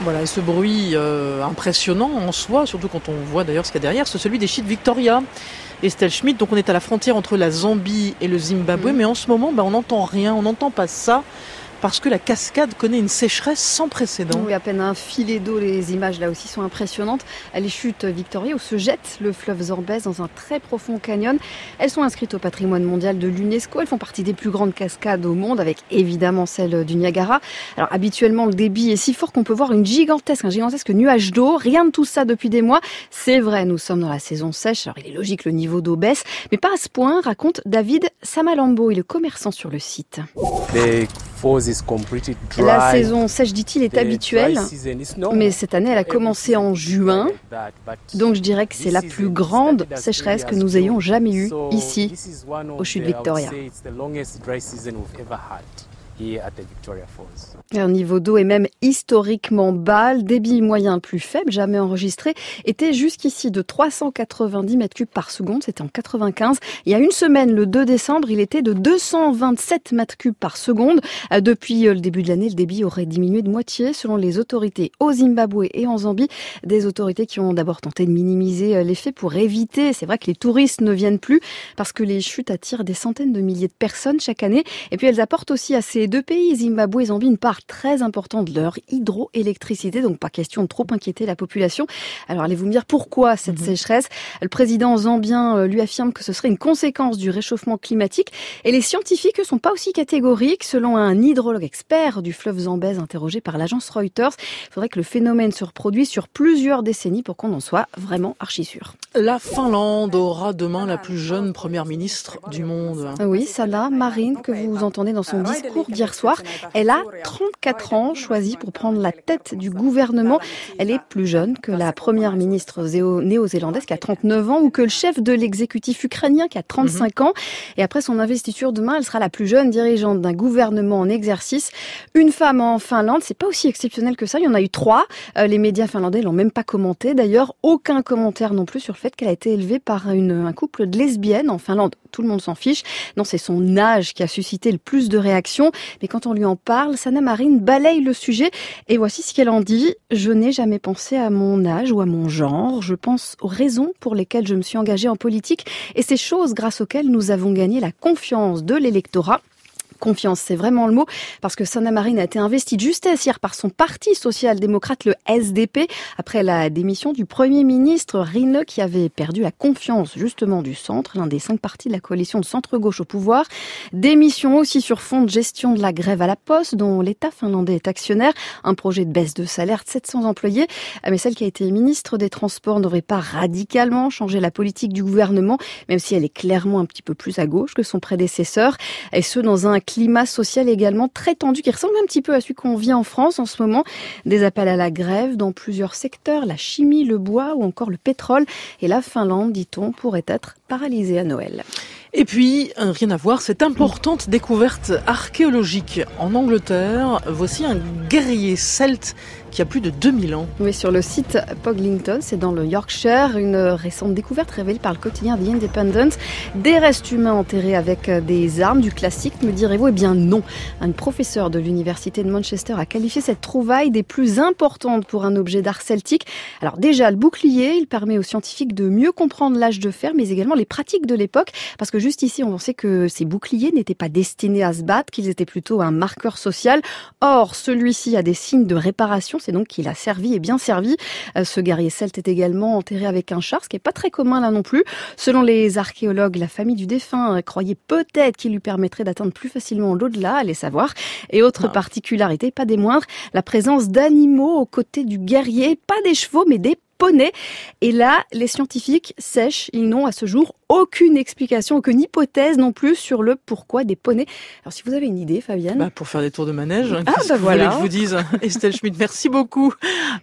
Voilà, et ce bruit impressionnant en soi, surtout quand on voit d'ailleurs ce qu'il y a derrière, c'est celui des chutes Victoria. Estelle Schmitt, donc on est à la frontière entre la Zambie et le Zimbabwe, mais en ce moment, on n'entend rien, on n'entend pas ça, parce que la cascade connaît une sécheresse sans précédent. Oui, à peine un filet d'eau, les images là aussi sont impressionnantes. Les chutes Victoria où se jette le fleuve Zambèze dans un très profond canyon. Elles sont inscrites au patrimoine mondial de l'UNESCO. Elles font partie des plus grandes cascades au monde, avec évidemment celle du Niagara. Alors habituellement, le débit est si fort qu'on peut voir un gigantesque nuage d'eau. Rien de tout ça depuis des mois. C'est vrai, nous sommes dans la saison sèche. Alors il est logique, le niveau d'eau baisse, mais pas à ce point, raconte David Samalambo, il est commerçant sur le site. La saison sèche, dit-il, est habituelle, mais cette année, elle a commencé en juin. Donc je dirais que c'est la plus grande sécheresse que nous ayons jamais eue ici, aux chutes Victoria. Un niveau d'eau est même historiquement bas. Le débit moyen le plus faible jamais enregistré était jusqu'ici de 390 mètres cubes par seconde. C'était en 95. Il y a une semaine, le 2 décembre, il était de 227 mètres cubes par seconde. Depuis le début de l'année, le débit aurait diminué de moitié selon les autorités au Zimbabwe et en Zambie. Des autorités qui ont d'abord tenté de minimiser l'effet pour éviter, c'est vrai que les touristes ne viennent plus parce que les chutes attirent des centaines de milliers de personnes chaque année. Et puis elles apportent aussi à ces deux pays, Zimbabwe et Zambie, une part très importante de leur hydroélectricité, donc pas question de trop inquiéter la population. Alors allez-vous me dire pourquoi cette sécheresse ? Le président zambien lui affirme que ce serait une conséquence du réchauffement climatique et les scientifiques ne sont pas aussi catégoriques. Selon un hydrologue expert du fleuve Zambèze interrogé par l'agence Reuters, il faudrait que le phénomène se reproduise sur plusieurs décennies pour qu'on en soit vraiment archi sûr. La Finlande aura demain la plus jeune première ministre du monde. Oui, Sanna Marin, que vous entendez dans son discours d'hier soir, elle a 34 ans, choisie pour prendre la tête du gouvernement. Elle est plus jeune que la première ministre néo-zélandaise qui a 39 ans ou que le chef de l'exécutif ukrainien qui a 35 ans. Et après son investiture demain, elle sera la plus jeune dirigeante d'un gouvernement en exercice. Une femme en Finlande, c'est pas aussi exceptionnel que ça. Il y en a eu 3. Les médias finlandais l'ont même pas commenté. D'ailleurs, aucun commentaire non plus sur le fait qu'elle a été élevée par un couple de lesbiennes en Finlande. Tout le monde s'en fiche. Non, c'est son âge qui a suscité le plus de réactions. Mais quand on lui en parle, Sanna Marin balaye le sujet. Et voici ce qu'elle en dit. « Je n'ai jamais pensé à mon âge ou à mon genre. Je pense aux raisons pour lesquelles je me suis engagée en politique et ces choses grâce auxquelles nous avons gagné la confiance de l'électorat. » Confiance, c'est vraiment le mot, parce que Sanna Marin a été investie de justesse hier par son parti social-démocrate, le SDP, après la démission du Premier ministre Rinne, qui avait perdu la confiance justement du centre, l'un des 5 partis de la coalition de centre-gauche au pouvoir. Démission aussi sur fond de gestion de la grève à la Poste, dont l'État finlandais est actionnaire, un projet de baisse de salaire de 700 employés. Mais celle qui a été ministre des Transports n'aurait pas radicalement changé la politique du gouvernement, même si elle est clairement un petit peu plus à gauche que son prédécesseur, et ce dans un climat social également très tendu qui ressemble un petit peu à celui qu'on vit en France en ce moment. Des appels à la grève dans plusieurs secteurs, la chimie, le bois ou encore le pétrole. Et la Finlande, dit-on, pourrait être paralysée à Noël. Et puis, rien à voir, cette importante découverte archéologique en Angleterre. Voici un guerrier celte qui a plus de 2000 ans. Oui, sur le site Poglington, c'est dans le Yorkshire, une récente découverte révélée par le quotidien The Independent. Des restes humains enterrés avec des armes, du classique, me direz-vous ? Eh bien non. Un professeur de l'université de Manchester a qualifié cette trouvaille des plus importantes pour un objet d'art celtique. Alors déjà, le bouclier, il permet aux scientifiques de mieux comprendre l'âge de fer, mais également les pratiques de l'époque, parce que juste ici, on pensait que ces boucliers n'étaient pas destinés à se battre, qu'ils étaient plutôt un marqueur social. Or, celui-ci a des signes de réparation, c'est donc qu'il a servi et bien servi. Ce guerrier celte est également enterré avec un char, ce qui n'est pas très commun là non plus. Selon les archéologues, la famille du défunt croyait peut-être qu'il lui permettrait d'atteindre plus facilement l'au-delà, allez savoir. Et autre particularité, pas des moindres, la présence d'animaux aux côtés du guerrier, pas des chevaux mais des poneys. Et là, les scientifiques sèchent, ils n'ont à ce jour aucune explication, aucune hypothèse non plus sur le pourquoi des poneys. Alors si vous avez une idée, Fabienne ? Pour faire des tours de manège, voilà. Vous voulez que je vous dise, Estelle Schmitt, merci beaucoup.